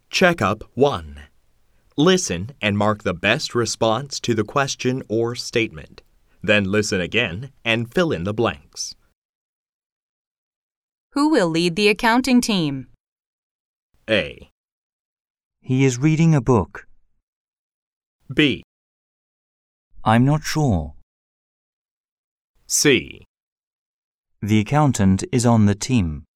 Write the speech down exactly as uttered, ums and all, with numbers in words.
Checkup one. Listen and mark the best response to the question or statement. Then listen again and fill in the blanks. Who will lead the accounting team? A. He is reading a book. B. I'm not sure. C. The accountant is on the team.